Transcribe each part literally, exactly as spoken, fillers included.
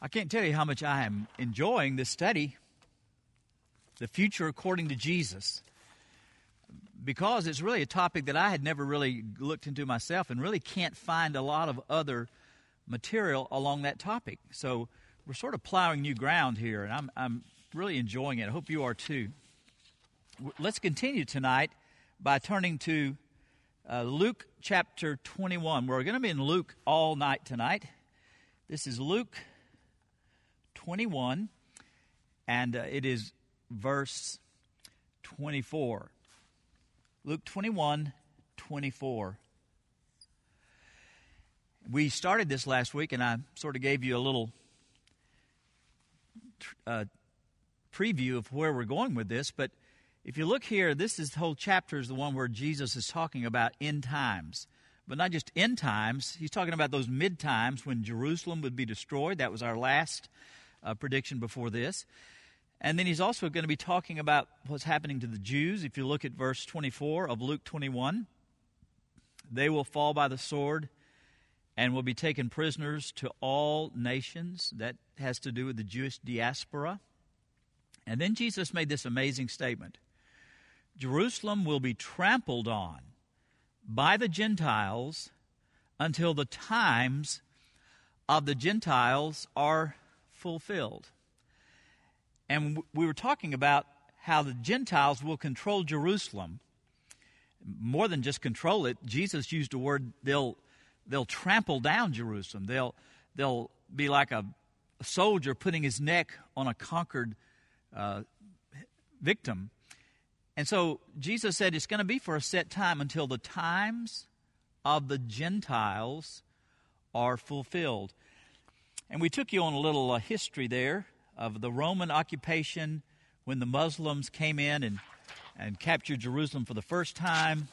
I can't tell you how much I am enjoying this study, The Future According to Jesus, because it's really a topic that I had never really looked into myself and really can't find a lot of other material along that topic. So we're sort of plowing new ground here, and I'm, I'm really enjoying it. I hope you are too. Let's continue tonight by turning to uh, Luke chapter twenty-one. We're going to be in Luke all night tonight. This is Luke twenty-one, and uh, it is verse twenty-four. Luke twenty-one, twenty-four. We started this last week, and I sort of gave you a little uh, preview of where we're going with this. But if you look here, this is the whole chapter is the one where Jesus is talking about end times. But not just end times. He's talking about those mid times when Jerusalem would be destroyed. That was our last uh, prediction before this. And then he's also going to be talking about what's happening to the Jews. If you look at verse twenty-four of Luke twenty-one, they will fall by the sword and will be taken prisoners to all nations. That has to do with the Jewish diaspora. And then Jesus made this amazing statement. Jerusalem will be trampled on by the Gentiles until the times of the Gentiles are fulfilled. And we were talking about how the Gentiles will control Jerusalem. More than just control it, Jesus used the word they'll they'll trample down Jerusalem. They'll they'll be like a, a soldier putting his neck on a conquered uh, victim. And so Jesus said it's going to be for a set time until the times of the Gentiles are fulfilled. And we took you on a little uh, history there of the Roman occupation when the Muslims came in and, and captured Jerusalem for the first time.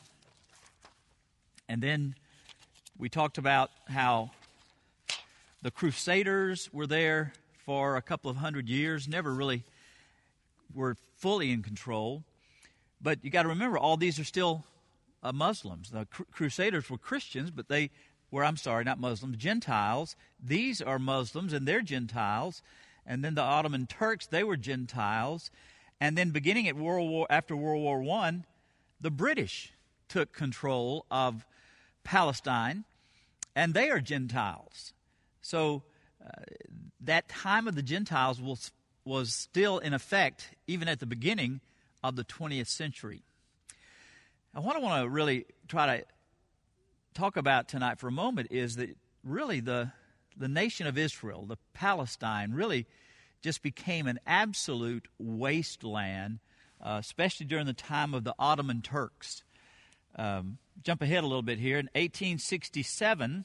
And then we talked about how the Crusaders were there for a couple of hundred years, never really were fully in control. But you got to remember, all these are still uh, Muslims. The cr- Crusaders were Christians, but they were, I'm sorry, not Muslims, Gentiles. These are Muslims, and they're Gentiles. And then the Ottoman Turks, they were Gentiles. And then beginning at World War, after World War One, the British took control of Palestine, and they are Gentiles. So uh, that time of the Gentiles was, was still in effect even at the beginning of the twentieth century. Now, what I want to really try to talk about tonight for a moment is that really the the nation of Israel, the Palestine, really just became an absolute wasteland, uh, especially during the time of the Ottoman Turks. Um, jump ahead a little bit here. In eighteen sixty-seven,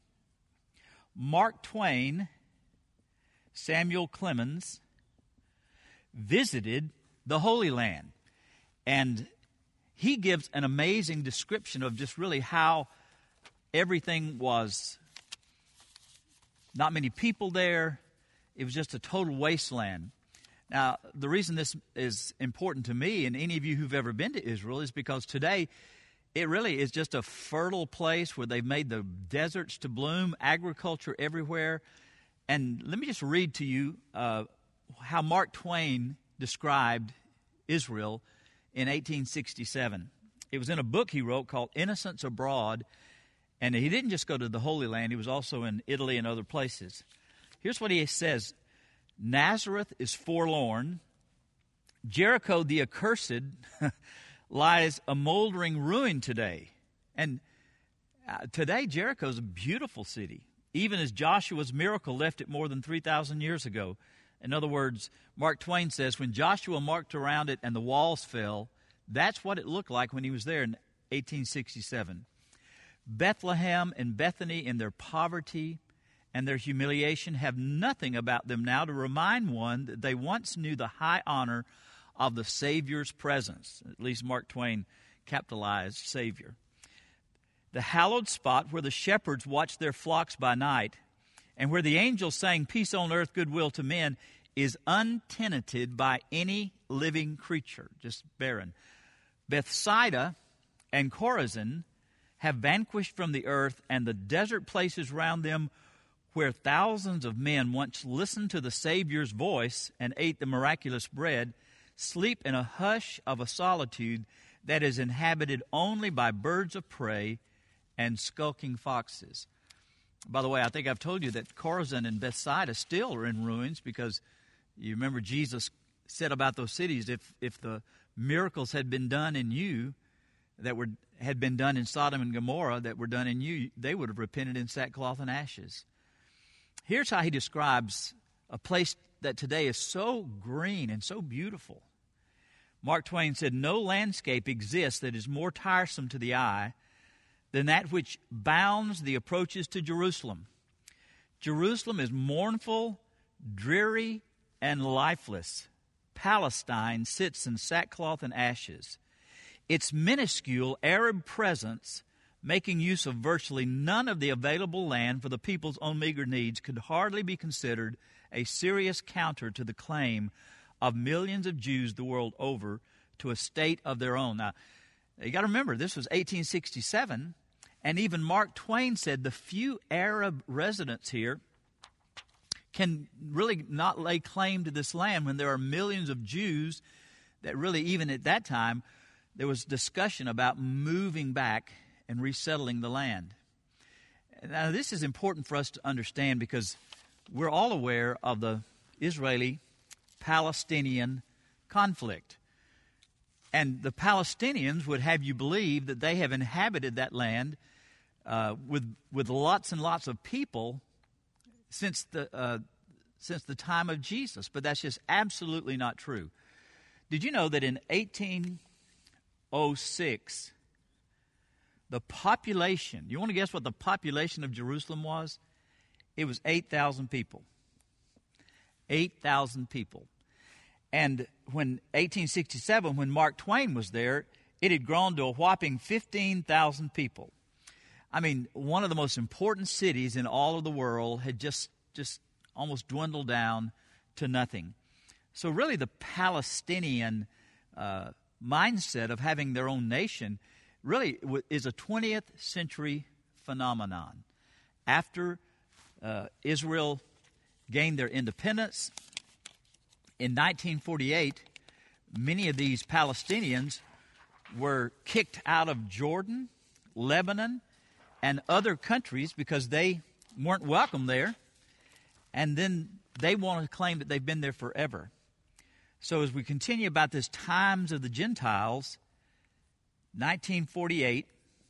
Mark Twain, Samuel Clemens, visited the Holy Land. And he gives an amazing description of just really how everything was. Not many people there. It was just a total wasteland. Now, the reason this is important to me and any of you who've ever been to Israel is because today it really is just a fertile place where they've made the deserts to bloom, agriculture everywhere. And let me just read to you uh, how Mark Twain described Israel in eighteen sixty-seven. It was in a book he wrote called Innocents Abroad, and he didn't just go to the Holy Land, he was also in Italy and other places. Here's what he says. Nazareth is forlorn. Jericho the accursed lies a moldering ruin today. And uh, today Jericho is a beautiful city, even as Joshua's miracle left it more than three thousand years ago. In other words, Mark Twain says, when Joshua marked around it and the walls fell, that's what it looked like when he was there in eighteen sixty-seven. Bethlehem and Bethany in their poverty and their humiliation have nothing about them now to remind one that they once knew the high honor of the Savior's presence. At least Mark Twain capitalized Savior. The hallowed spot where the shepherds watched their flocks by night and where the angels sang peace on earth, goodwill to men, is untenanted by any living creature, just barren. Bethsaida and Chorazin have vanished from the earth, and the desert places round them where thousands of men once listened to the Savior's voice and ate the miraculous bread, sleep in a hush of a solitude that is inhabited only by birds of prey and skulking foxes. By the way, I think I've told you that Chorazin and Bethsaida still are in ruins, because you remember Jesus said about those cities, if if the miracles had been done in you that were had been done in Sodom and Gomorrah that were done in you, they would have repented in sackcloth and ashes. Here's how he describes a place that today is so green and so beautiful. Mark Twain said, "No landscape exists that is more tiresome to the eye than that which bounds the approaches to Jerusalem. Jerusalem is mournful, dreary, and lifeless. Palestine sits in sackcloth and ashes. Its minuscule Arab presence, making use of virtually none of the available land for the people's own meager needs, could hardly be considered a serious counter to the claim of millions of Jews the world over to a state of their own." Now, you got to remember, this was eighteen sixty-seven, and even Mark Twain said the few Arab residents here can really not lay claim to this land when there are millions of Jews that really, even at that time, there was discussion about moving back and resettling the land. Now, this is important for us to understand, because we're all aware of the Israeli-Palestinian conflict. And the Palestinians would have you believe that they have inhabited that land uh, with with lots and lots of people since the uh, since the time of Jesus. But that's just absolutely not true. Did you know that in eighteen oh six, the population, you want to guess what the population of Jerusalem was? It was eight thousand people. eight thousand people. And when eighteen sixty-seven, when Mark Twain was there, it had grown to a whopping fifteen thousand people. I mean, one of the most important cities in all of the world had just, just almost dwindled down to nothing. So really the Palestinian uh, mindset of having their own nation really is a twentieth century phenomenon. After uh, Israel gained their independence in nineteen forty-eight, many of these Palestinians were kicked out of Jordan, Lebanon, and other countries because they weren't welcome there. And then they want to claim that they've been there forever. So as we continue about this times of the Gentiles, nineteen forty-eight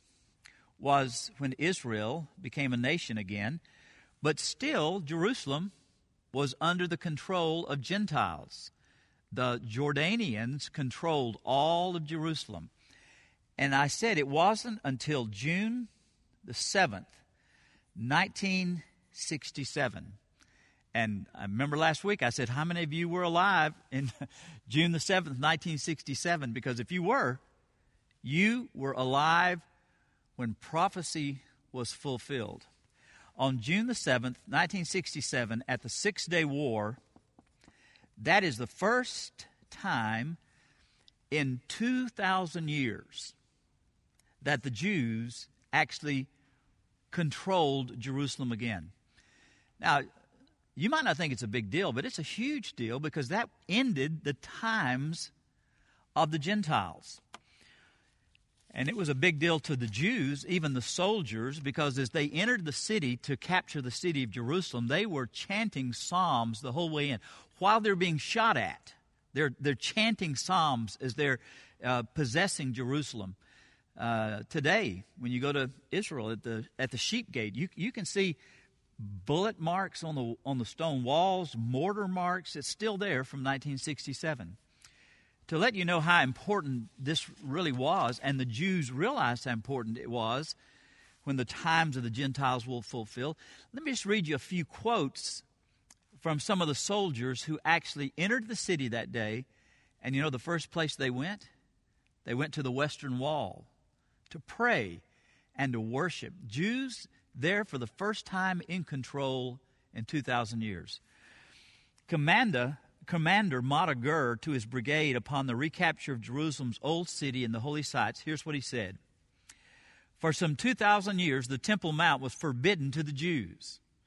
was when Israel became a nation again, but still Jerusalem was under the control of Gentiles. The Jordanians controlled all of Jerusalem. And I said it wasn't until June the seventh, nineteen sixty-seven. And I remember last week I said, how many of you were alive in June the seventh, nineteen sixty-seven? Because if you were, you were alive when prophecy was fulfilled. On June the seventh, nineteen sixty-seven, at the Six-Day War, that is the first time in two thousand years that the Jews actually controlled Jerusalem again. Now, you might not think it's a big deal, but it's a huge deal because that ended the times of the Gentiles. And it was a big deal to the Jews, even the soldiers, because as they entered the city to capture the city of Jerusalem, they were chanting psalms the whole way in. While they're being shot at, they're, they're chanting psalms as they're uh, possessing Jerusalem. Uh, today, when you go to Israel at the at the Sheep Gate, you you can see bullet marks on the on the stone walls, mortar marks. It's still there from nineteen sixty-seven. To let you know how important this really was, and the Jews realized how important it was when the times of the Gentiles will fulfill. Let me just read you a few quotes from some of the soldiers who actually entered the city that day. And you know the first place they went? They went to the Western Wall to pray and to worship. Jews there for the first time in control in two thousand years. Commander, Commander Mata Gur to his brigade upon the recapture of Jerusalem's old city and the holy sites, here's what he said. For some two thousand years, the Temple Mount was forbidden to the Jews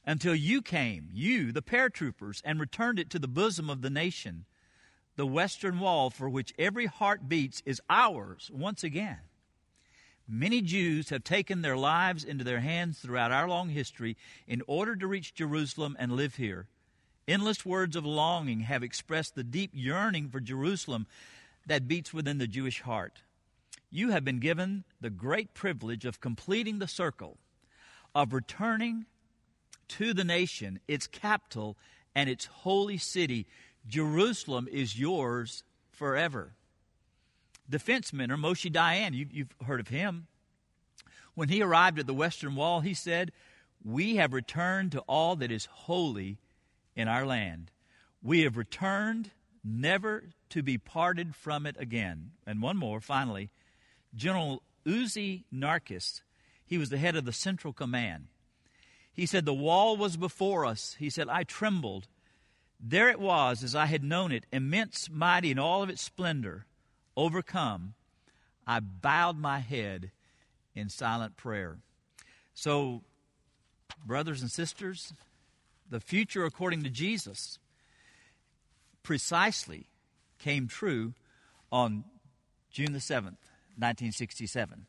until you came, you, the paratroopers, and returned it to the bosom of the nation. The western wall for which every heart beats is ours once again. Many Jews have taken their lives into their hands throughout our long history in order to reach Jerusalem and live here. Endless words of longing have expressed the deep yearning for Jerusalem that beats within the Jewish heart. You have been given the great privilege of completing the circle, of returning to the nation, its capital, and its holy city. Jerusalem is yours forever. Defense minister Moshe Dayan, you, you've heard of him. When he arrived at the Western Wall, he said, "We have returned to all that is holy in our land. We have returned never to be parted from it again." And one more, finally, General Uzi Narkis, he was the head of the Central Command. He said, "The wall was before us." He said, "I trembled. There it was, as I had known it, immense, mighty, in all of its splendor. Overcome, I bowed my head in silent prayer." So, brothers and sisters, the future according to Jesus precisely came true on June the seventh, nineteen sixty-seven.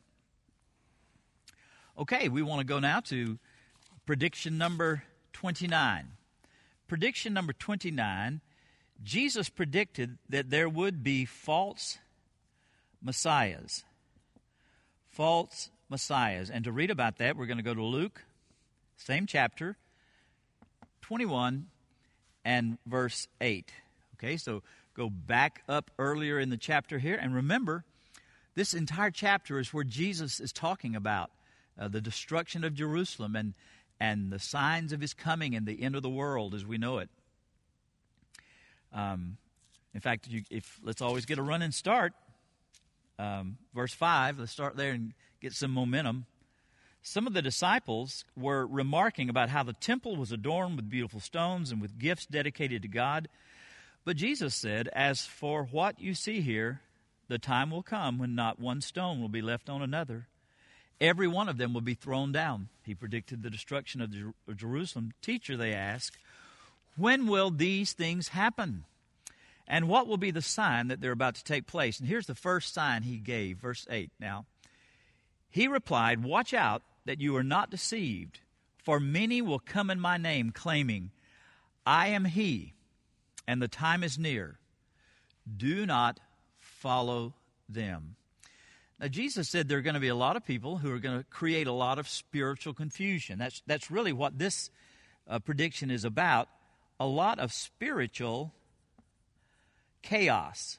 Okay, we want to go now to prediction number twenty-nine. Prediction number twenty-nine, Jesus predicted that there would be false messiahs. False messiahs. And to read about that, we're going to go to Luke, same chapter, twenty-one and verse eight. Okay, so go back up earlier in the chapter here. And remember, this entire chapter is where Jesus is talking about uh, the destruction of Jerusalem and, and the signs of his coming and the end of the world as we know it. Um, in fact, you, if let's always get a running start. Um, verse five, let's start there and get some momentum. Some of the disciples were remarking about how the temple was adorned with beautiful stones and with gifts dedicated to God. But Jesus said, "As for what you see here, the time will come when not one stone will be left on another. Every one of them will be thrown down." He predicted the destruction of Jer- Jerusalem. "Teacher," they asked, "when will these things happen? And what will be the sign that they're about to take place?" And here's the first sign he gave, verse eight. Now, he replied, "Watch out that you are not deceived, for many will come in my name, claiming, 'I am he,' and the time is near. Do not follow them." Now, Jesus said there are going to be a lot of people who are going to create a lot of spiritual confusion. That's, that's really what this uh, prediction is about, a lot of spiritual chaos.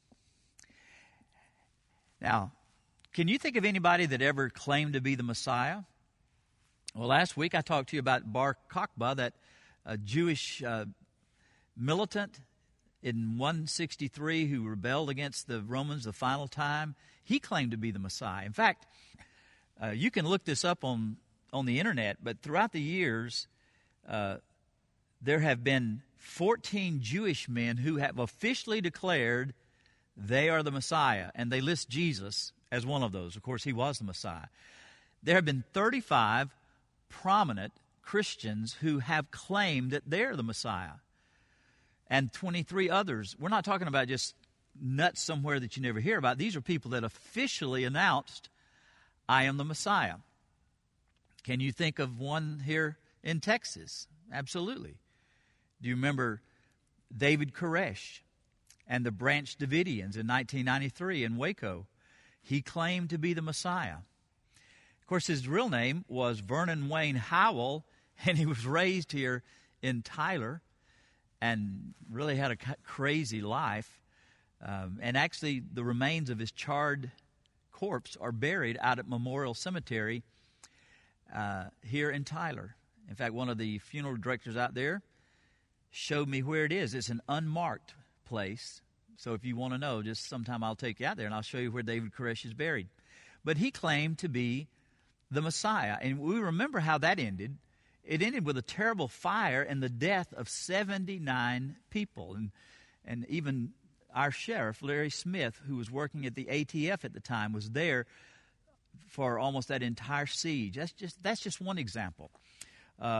Now, can you think of anybody that ever claimed to be the Messiah? Well, last week I talked to you about Bar Kokhba, that uh, Jewish uh, militant in one sixty-three who rebelled against the Romans the final time. He claimed to be the Messiah. In fact, uh, you can look this up on, on the internet, but throughout the years, uh, there have been fourteen Jewish men who have officially declared they are the Messiah, and they list Jesus as one of those. Of course, he was the Messiah. There have been thirty-five prominent Christians who have claimed that they're the Messiah, and twenty-three others. We're not talking about just nuts somewhere that you never hear about. These are people that officially announced, "I am the Messiah." Can you think of one here in Texas? Absolutely. Do you remember David Koresh and the Branch Davidians in nineteen ninety-three in Waco? He claimed to be the Messiah. Of course, his real name was Vernon Wayne Howell, and he was raised here in Tyler and really had a crazy life. Um, and actually, the remains of his charred corpse are buried out at Memorial Cemetery uh, here in Tyler. In fact, one of the funeral directors out there showed me where it is. It's an unmarked place. So if you want to know, just sometime I'll take you out there and I'll show you where David Koresh is buried. But he claimed to be the Messiah. And we remember how that ended. It ended with a terrible fire and the death of seventy-nine people. And, and even our sheriff, Larry Smith, who was working at the A T F at the time, was there for almost that entire siege. That's just, that's just one example. Uh,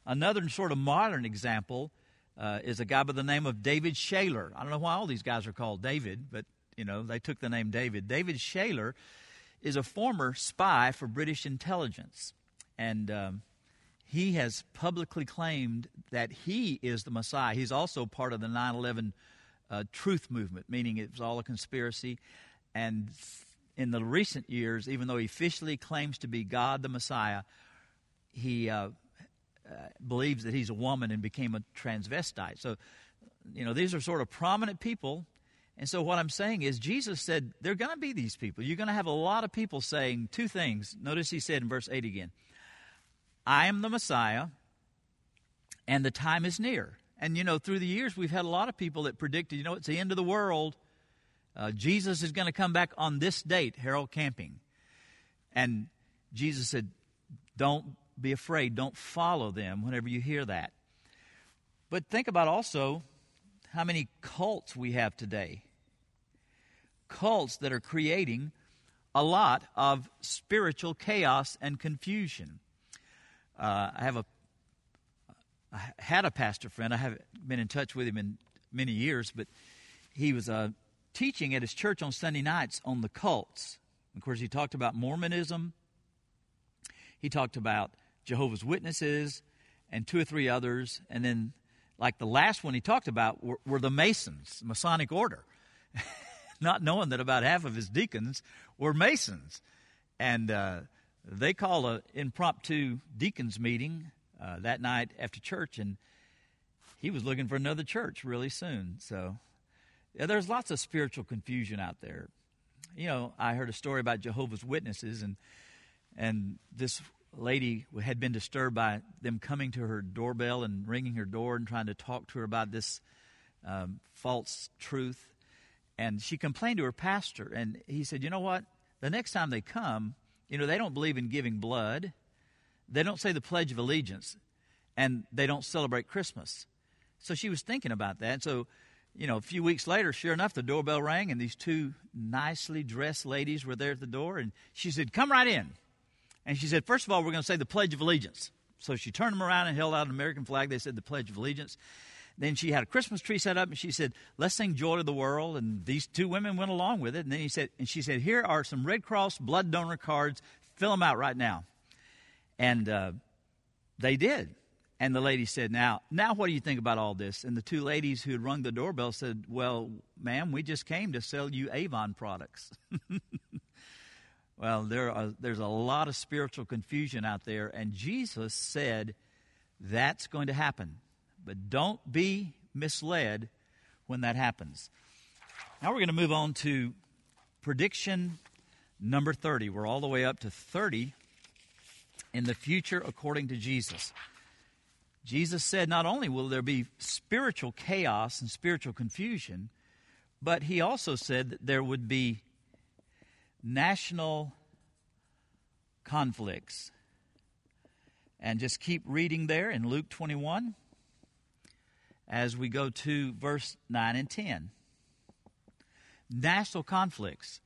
Another sort of modern example uh, is a guy by the name of David Shaler. I don't know why all these guys are called David, but, you know, they took the name David. David Shaler is a former spy for British intelligence, and um, he has publicly claimed that he is the Messiah. He's also part of the nine eleven uh, truth movement, meaning it was all a conspiracy. And in the recent years, even though he officially claims to be God the Messiah, he uh, uh, believes that he's a woman and became a transvestite. So, you know, these are sort of prominent people. And so what I'm saying is Jesus said there are going to be these people. You're going to have a lot of people saying two things. Notice he said in verse eight again, I am the Messiah, and the time is near. And, you know, through the years, we've had a lot of people that predicted, you know, it's the end of the world. Uh, Jesus is going to come back on this date, Harold Camping. And Jesus said, don't be afraid. Don't follow them whenever you hear that. But think about also how many cults we have today. Cults that are creating a lot of spiritual chaos and confusion. Uh, I have a, I had a pastor friend. I haven't been in touch with him in many years, but he was uh, teaching at his church on Sunday nights on the cults. Of course, he talked about Mormonism. He talked about Jehovah's Witnesses and two or three others. And then, like the last one he talked about were, were the Masons, Masonic order, not knowing that about half of his deacons were Masons. And uh they called an impromptu deacons meeting uh, that night after church, and he was looking for another church really soon. So yeah, there's lots of spiritual confusion out there. You know, I heard a story about Jehovah's Witnesses, and and this lady had been disturbed by them coming to her doorbell and ringing her door and trying to talk to her about this um, false truth. And she complained to her pastor, and he said, you know what, the next time they come, you know, they don't believe in giving blood. They don't say the Pledge of Allegiance. And they don't celebrate Christmas. So she was thinking about that. So, you know, a few weeks later, sure enough, the doorbell rang, and these two nicely dressed ladies were there at the door. And she said, come right in. And she said, first of all, we're going to say the Pledge of Allegiance. So she turned them around and held out an American flag. They said the Pledge of Allegiance. Then she had a Christmas tree set up, and she said, let's sing Joy to the World. And these two women went along with it. And then he said, and she said, here are some Red Cross blood donor cards. Fill them out right now. And uh, they did. And the lady said, now, now what do you think about all this? And the two ladies who had rung the doorbell said, well, ma'am, we just came to sell you Avon products. Well, there are, there's a lot of spiritual confusion out there. And Jesus said that's going to happen. But don't be misled when that happens. Now we're going to move on to prediction number thirty. We're all the way up to thirty in the future according to Jesus. Jesus said not only will there be spiritual chaos and spiritual confusion, but he also said that there would be national conflicts. And just keep reading there in Luke twenty-one. As we go to verse nine and ten. National conflicts.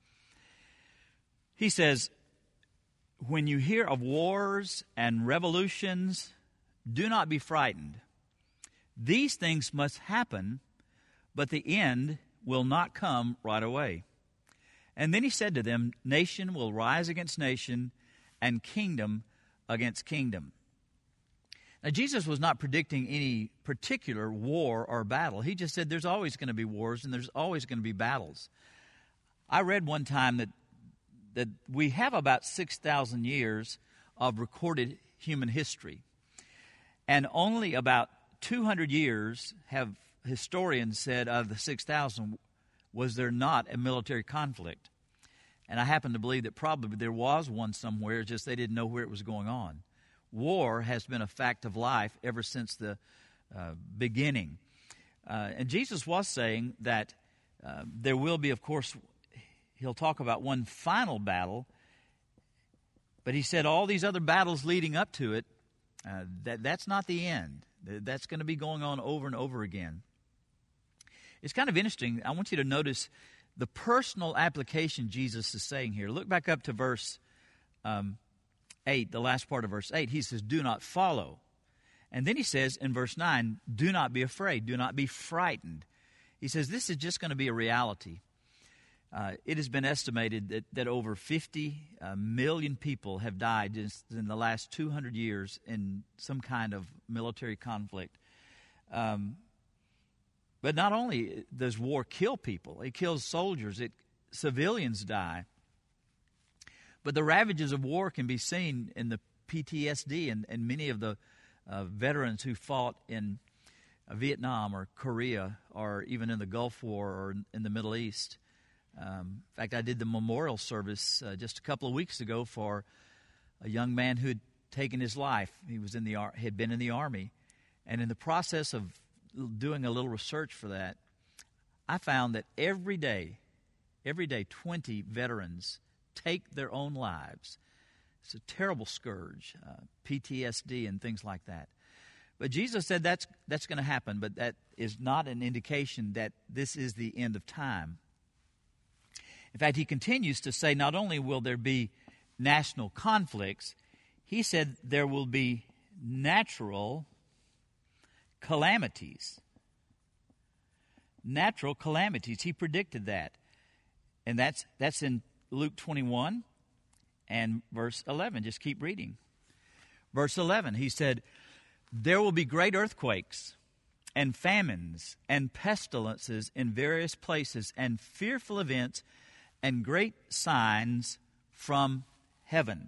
He says, when you hear of wars and revolutions, do not be frightened. These things must happen, but the end will not come right away. And then he said to them, nation will rise against nation, and kingdom against kingdom. Now, Jesus was not predicting any particular war or battle. He just said there's always going to be wars and there's always going to be battles. I read one time that that we have about six thousand years of recorded human history. And only about two hundred years have historians said out of the six thousand was there not a military conflict. And I happen to believe that probably there was one somewhere, just they didn't know where it was going on. War has been a fact of life ever since the uh, beginning. Uh, and Jesus was saying that uh, there will be, of course, he'll talk about one final battle, but he said all these other battles leading up to it, uh, that that's not the end. That's going to be going on over and over again. It's kind of interesting. I want you to notice the personal application Jesus is saying here. Look back up to verse um eight, the last part of verse eight. He says, do not follow. And then he says in verse nine, do not be afraid, do not be frightened. He says this is just going to be a reality. Uh, it has been estimated that, that over fifty uh, million people have died just in the last two hundred years in some kind of military conflict. Um, but not only does war kill people, it kills soldiers, it, civilians die. But the ravages of war can be seen in the P T S D and, and many of the uh, veterans who fought in uh, Vietnam or Korea or even in the Gulf War or in the Middle East. Um, in fact, I did the memorial service uh, just a couple of weeks ago for a young man who had taken his life. He was in the ar- had been in the Army, and in the process of doing a little research for that, I found that every day, every day, twenty veterans take their own lives. It's a terrible scourge, uh, P T S D and things like that. But Jesus said that's that's going to happen, but that is not an indication that this is the end of time. In fact, he continues to say not only will there be national conflicts, he said there will be natural calamities. Natural calamities. He predicted that. And that's that's in Luke twenty-one and verse eleven. Just keep reading. Verse eleven, he said, there will be great earthquakes and famines and pestilences in various places and fearful events and great signs from heaven.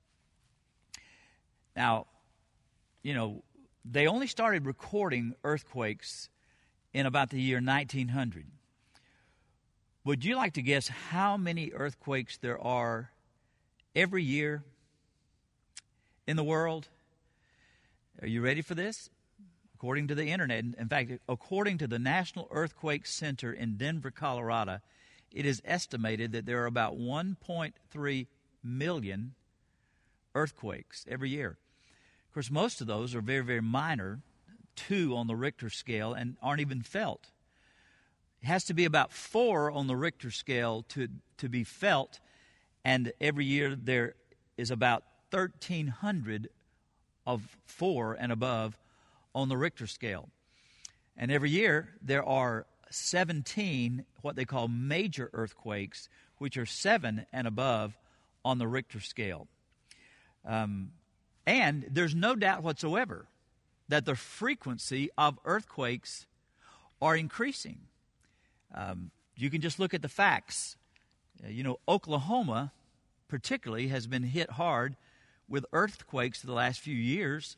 Now, you know, they only started recording earthquakes in about the year nineteen hundred. Would you like to guess how many earthquakes there are every year in the world? Are you ready for this? According to the internet, in fact, according to the National Earthquake Center in Denver, Colorado, it is estimated that there are about one point three million earthquakes every year. Of course, most of those are very, very minor, two on the Richter scale, and aren't even felt. It has to be about four on the Richter scale to, to be felt, and every year there is about thirteen hundred of four and above on the Richter scale. And every year there are seventeen what they call major earthquakes, which are seven and above on the Richter scale. Um, and there's no doubt whatsoever that the frequency of earthquakes are increasing. Um, you can just look at the facts. Uh, you know, Oklahoma particularly has been hit hard with earthquakes the last few years.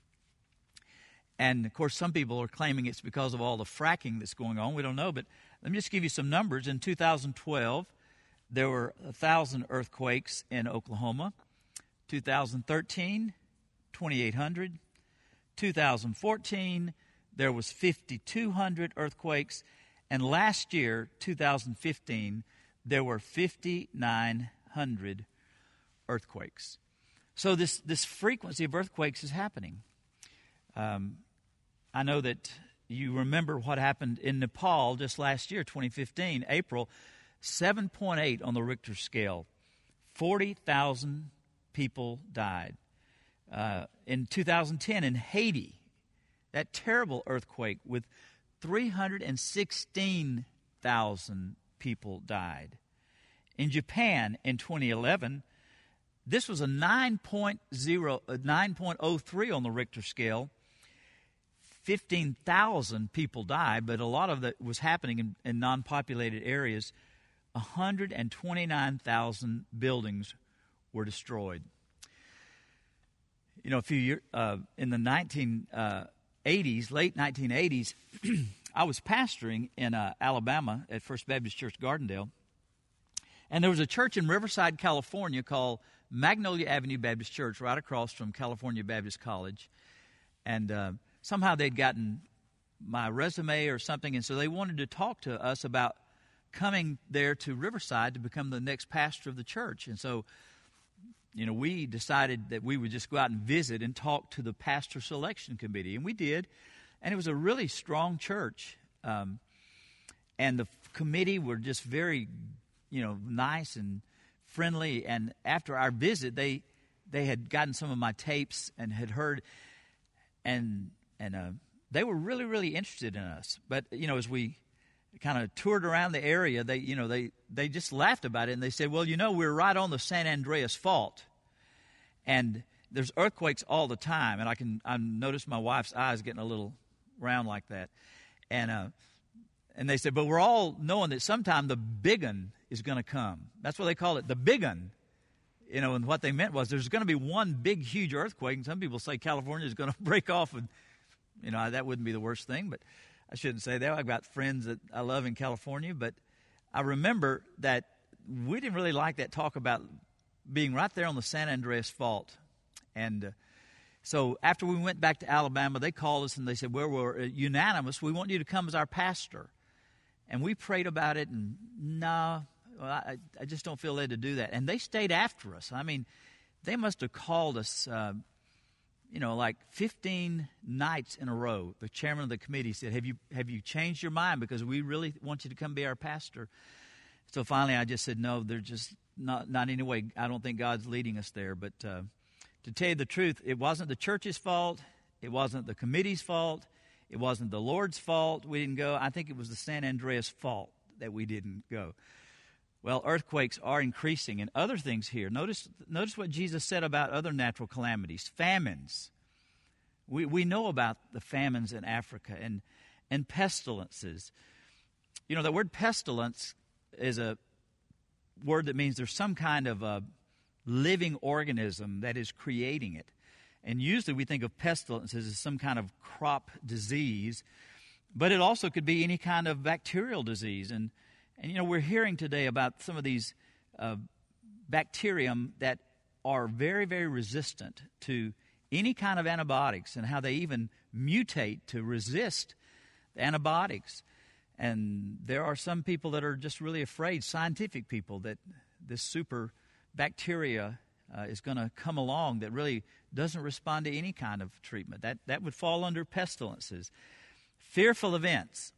And, of course, some people are claiming it's because of all the fracking that's going on. We don't know, but let me just give you some numbers. In two thousand twelve, there were one thousand earthquakes in Oklahoma. two thousand thirteen, twenty-eight hundred. two thousand fourteen, there was fifty-two hundred earthquakes. And last year, two thousand fifteen, there were fifty-nine hundred earthquakes. So this, this frequency of earthquakes is happening. Um, I know that you remember what happened in Nepal just last year, twenty fifteen, April, seven point eight on the Richter scale. forty thousand people died. Uh, in two thousand ten, in Haiti, that terrible earthquake with three hundred sixteen thousand people died. In Japan, in twenty eleven, this was a nine point oh three on the Richter scale. fifteen thousand people died, but a lot of that was happening in, in non-populated areas. one hundred twenty-nine thousand buildings were destroyed. You know, a few years uh, in the nineteen eighties, late nineteen eighties, I was pastoring in uh, Alabama at First Baptist Church Gardendale, and there was a church in Riverside, California called Magnolia Avenue Baptist Church, right across from California Baptist College, and uh, somehow they'd gotten my resume or something, and so they wanted to talk to us about coming there to Riverside to become the next pastor of the church. And so, you know, we decided that we would just go out and visit and talk to the pastor selection committee, and we did. And it was a really strong church, um, and the committee were just very, you know, nice and friendly. And after our visit, they they had gotten some of my tapes and had heard. and and uh, they were really, really interested in us. But, you know, as we kind of toured around the area, they, you know, they, they just laughed about it, and they said, well, you know, we're right on the San Andreas Fault, and there's earthquakes all the time. And I can I noticed my wife's eyes getting a little round like that. And uh, and they said, but we're all knowing that sometime the big un is going to come. That's what they call it, the big un. You know, and what they meant was there's going to be one big, huge earthquake, and some people say California is going to break off, and, you know, that wouldn't be the worst thing, but I shouldn't say that. I've got friends that I love in California, but I remember that we didn't really like that talk about being right there on the San Andreas Fault. And uh, so after we went back to Alabama, they called us and they said, well, we're unanimous. We want you to come as our pastor. And we prayed about it, and no, well, I, I just don't feel led to do that. And they stayed after us. I mean, they must have called us, uh, you know, like fifteen nights in a row. The chairman of the committee said, have you have you changed your mind? Because we really want you to come be our pastor. So finally I just said, no, they're just not, not any way. I don't think God's leading us there. But uh, to tell you the truth, it wasn't the church's fault. It wasn't the committee's fault. It wasn't the Lord's fault we didn't go. I think it was the San Andreas fault that we didn't go. Well, earthquakes are increasing, and other things here. Notice notice what Jesus said about other natural calamities, famines. We we know about the famines in Africa and and pestilences. You know, the word pestilence is a word that means there's some kind of a living organism that is creating it. And usually we think of pestilences as some kind of crop disease, but it also could be any kind of bacterial disease. And And, you know, we're hearing today about some of these uh, bacterium that are very, very resistant to any kind of antibiotics, and how they even mutate to resist the antibiotics. And there are some people that are just really afraid, scientific people, that this super bacteria uh, is going to come along that really doesn't respond to any kind of treatment. That, that would fall under pestilences. Fearful events.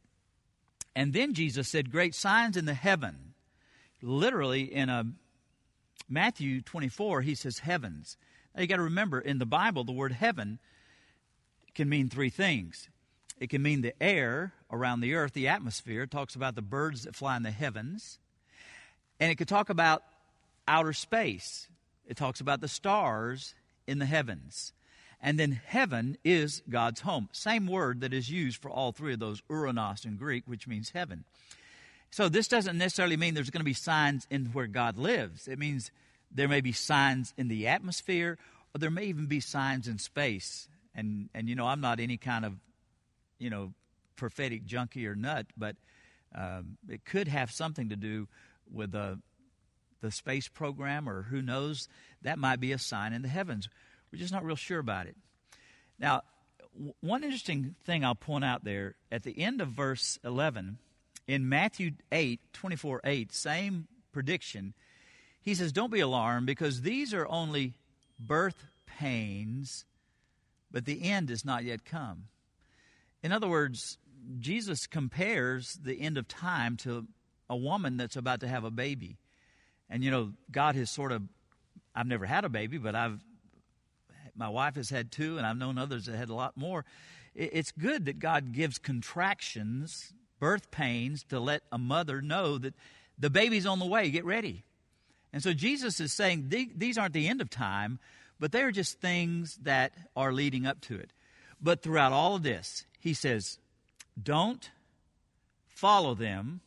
And then Jesus said, great signs in the heaven. Literally in a Matthew twenty-four, he says heavens. Now you got to remember, in the Bible, the word heaven can mean three things. It can mean the air around the earth, the atmosphere. It talks about the birds that fly in the heavens. And it could talk about outer space. It talks about the stars in the heavens. And then heaven is God's home. Same word that is used for all three of those, uranos in Greek, which means heaven. So this doesn't necessarily mean there's going to be signs in where God lives. It means there may be signs in the atmosphere, or there may even be signs in space. And, and you know, I'm not any kind of, you know, prophetic junkie or nut, but um, it could have something to do with the, the space program, or who knows, that might be a sign in the heavens. We're just not real sure about it. Now, w- one interesting thing I'll point out there, at the end of verse eleven, in Matthew eight, twenty-four eight, same prediction, he says, don't be alarmed, because these are only birth pains, but the end has not yet come. In other words, Jesus compares the end of time to a woman that's about to have a baby. And, you know, God has sort of, I've never had a baby, but I've, my wife has had two, and I've known others that had a lot more. It's good that God gives contractions, birth pains, to let a mother know that the baby's on the way, get ready. And so Jesus is saying these aren't the end of time, but they're just things that are leading up to it. But throughout all of this, he says, don't follow them.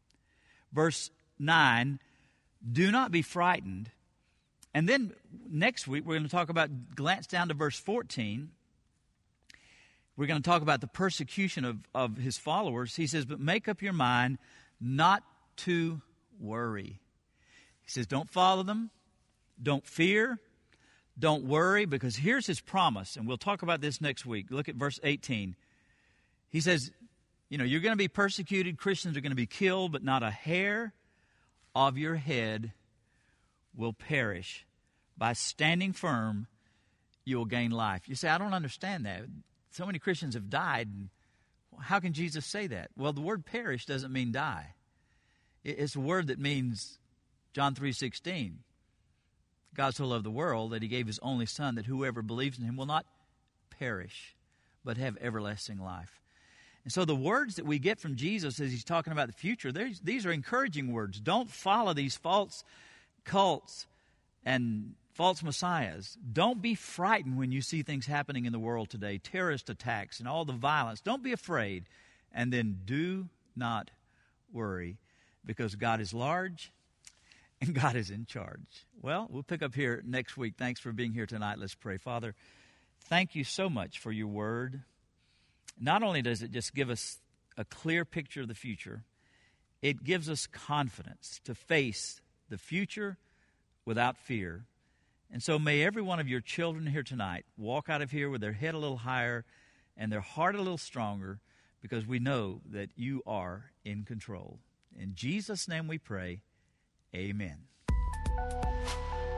Verse nine, do not be frightened. And then next week, we're going to talk about, glance down to verse fourteen. We're going to talk about the persecution of, of his followers. He says, but make up your mind not to worry. He says, don't follow them. Don't fear. Don't worry, because here's his promise. And we'll talk about this next week. Look at verse eighteen. He says, you know, you're going to be persecuted. Christians are going to be killed, but not a hair of your head will perish. By standing firm, you will gain life. You say, I don't understand that. So many Christians have died. How can Jesus say that? Well, the word perish doesn't mean die. It's a word that means, John three sixteen, God so loved the world that he gave his only son, that whoever believes in him will not perish, but have everlasting life. And so the words that we get from Jesus as he's talking about the future, these are encouraging words. Don't follow these false cults and false messiahs. Don't be frightened when you see things happening in the world today, terrorist attacks and all the violence. Don't be afraid. And then do not worry, because God is large and God is in charge. Well, we'll pick up here next week. Thanks for being here tonight. Let's pray. Father, thank you so much for your word. Not only does it just give us a clear picture of the future, it gives us confidence to face the future without fear. And so may every one of your children here tonight walk out of here with their head a little higher and their heart a little stronger, because we know that you are in control. In Jesus' name we pray, amen.